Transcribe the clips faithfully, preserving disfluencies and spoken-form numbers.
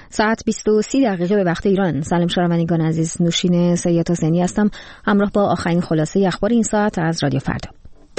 ساعت بیست و سه دقیقه به وقت ایران. سلام شنوندگان عزیز، نوشین سید حسینی هستم همراه با آخرین خلاصه اخبار این ساعت از رادیو فردا.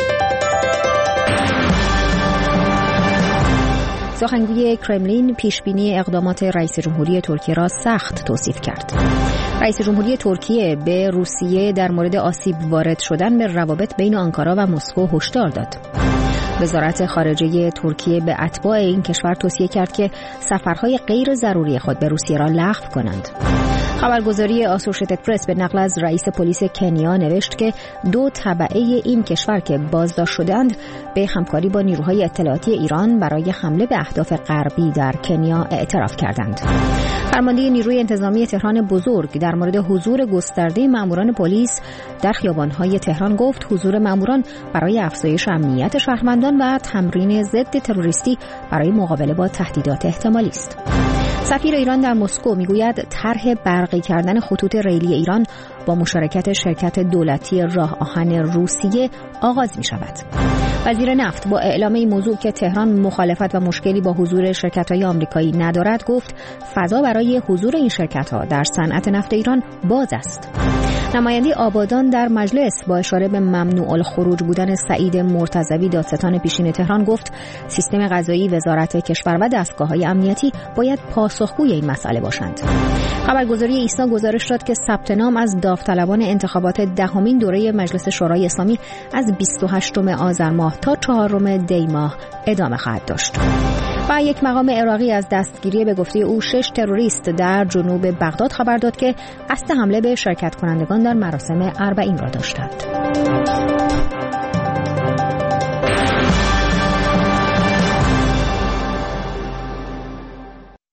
سخنگوی کرملین پیشبینی اقدامات رئیس جمهوری ترکیه را سخت توصیف کرد. رئیس جمهوری ترکیه به روسیه در مورد آسیب وارد شدن به روابط بین آنکارا و مسکو هشدار داد. وزارت خارجه ترکیه به اتباع این کشور توصیه کرد که سفرهای غیر ضروری خود به روسیه را لغو کنند. خبرگزاری آسوشیتد پرس به نقل از رئیس پلیس کنیا نوشت که دو تبعه این کشور که بازداشت شدند به همکاری با نیروهای اطلاعاتی ایران برای حمله به اهداف غربی در کنیا اعتراف کردند. فرمانده نیروی انتظامی تهران بزرگ در مورد حضور گسترده ماموران پلیس در خیابان‌های تهران گفت حضور ماموران برای افزایش امنیت شهروندان و تمرین ضد تروریستی برای مقابله با تهدیدات احتمالی است. سفیر ایران در مسکو میگوید طرح برقی کردن خطوط ریلی ایران با مشارکت شرکت دولتی راه آهن روسیه آغاز می شود. وزیر نفت با اعلام این موضوع که تهران مخالفت و مشکلی با حضور شرکت‌های آمریکایی ندارد گفت فضا برای حضور این شرکت‌ها در صنعت نفت ایران باز است. نماینده آبادان در مجلس با اشاره به ممنوع الخروج بودن سعید مرتضوی دادستان پیشین تهران گفت سیستم قضایی، وزارت کشور و دستگاه‌های امنیتی باید پاسخگوی این مسئله باشند. خبرگزاری ایسنا گزارش داد که ثبت نام از داوطلبان انتخابات دهمین دوره مجلس شورای اسلامی از بیست و هشتم آذر ماه تا چهارم دی ماه ادامه خواهد داشت. و یک مقام عراقی از دستگیری به گفته او شش تروریست در جنوب بغداد خبر داد که قصد حمله به شرکت کنندگان در مراسم اربعین را داشتند.